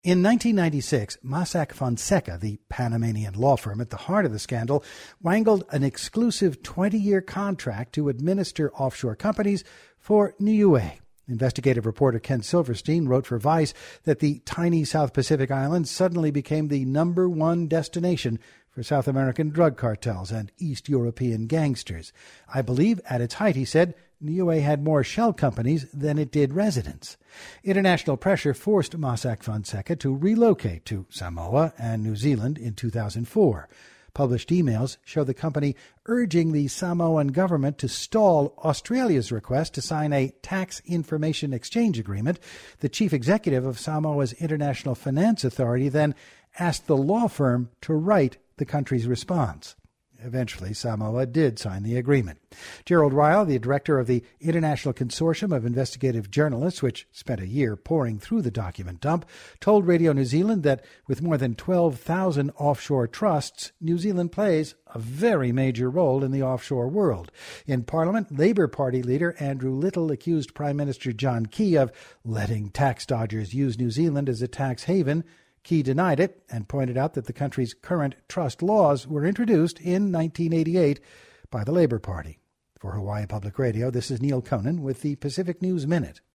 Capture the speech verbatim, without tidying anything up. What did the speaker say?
In nineteen ninety-six, Mossack Fonseca, the Panamanian law firm at the heart of the scandal, wangled an exclusive twenty-year contract to administer offshore companies for Niue. Investigative reporter Ken Silverstein wrote for Vice that the tiny South Pacific island suddenly became the number one destination for South American drug cartels and East European gangsters. I believe at its height, he said, Niue had more shell companies than it did residents. International pressure forced Mossack Fonseca to relocate to Samoa and New Zealand in two thousand four. Published emails show the company urging the Samoan government to stall Australia's request to sign a tax information exchange agreement. The chief executive of Samoa's International Finance Authority then asked the law firm to write the country's response. Eventually, Samoa did sign the agreement. Gerald Ryle, the director of the International Consortium of Investigative Journalists, which spent a year poring through the document dump, told Radio New Zealand that with more than twelve thousand offshore trusts, New Zealand plays a very major role in the offshore world. In Parliament, Labour Party leader Andrew Little accused Prime Minister John Key of letting tax dodgers use New Zealand as a tax haven. Key denied it and pointed out that the country's current trust laws were introduced in nineteen eighty-eight by the Labour Party. For Hawaii Public Radio, this is Neil Conan with the Pacific News Minute.